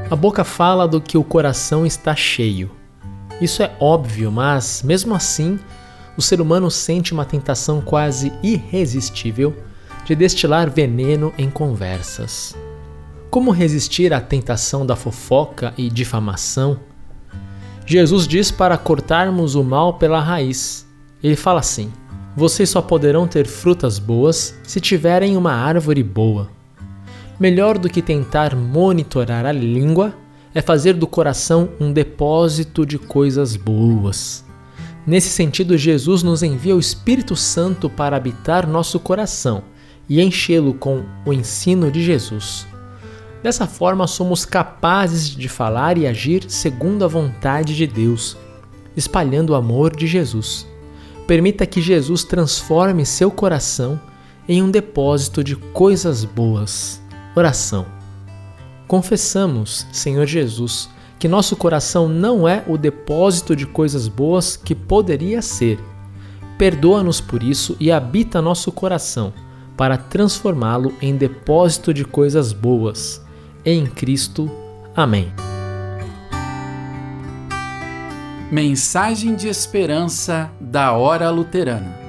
A boca fala do que o coração está cheio. Isso é óbvio, mas, mesmo assim, o ser humano sente uma tentação quase irresistível de destilar veneno em conversas. Como resistir à tentação da fofoca e difamação? Jesus diz para cortarmos o mal pela raiz. Ele fala assim: vocês só poderão ter frutas boas se tiverem uma árvore boa. Melhor do que tentar monitorar a língua é fazer do coração um depósito de coisas boas. Nesse sentido, Jesus nos envia o Espírito Santo para habitar nosso coração e enchê-lo com o ensino de Jesus. Dessa forma, somos capazes de falar e agir segundo a vontade de Deus, espalhando o amor de Jesus. Permita que Jesus transforme seu coração em um depósito de coisas boas. Oração. Confessamos, Senhor Jesus, que nosso coração não é o depósito de coisas boas que poderia ser. Perdoa-nos por isso e habita nosso coração, para transformá-lo em depósito de coisas boas. Em Cristo. Amém. Mensagem de esperança da Hora Luterana.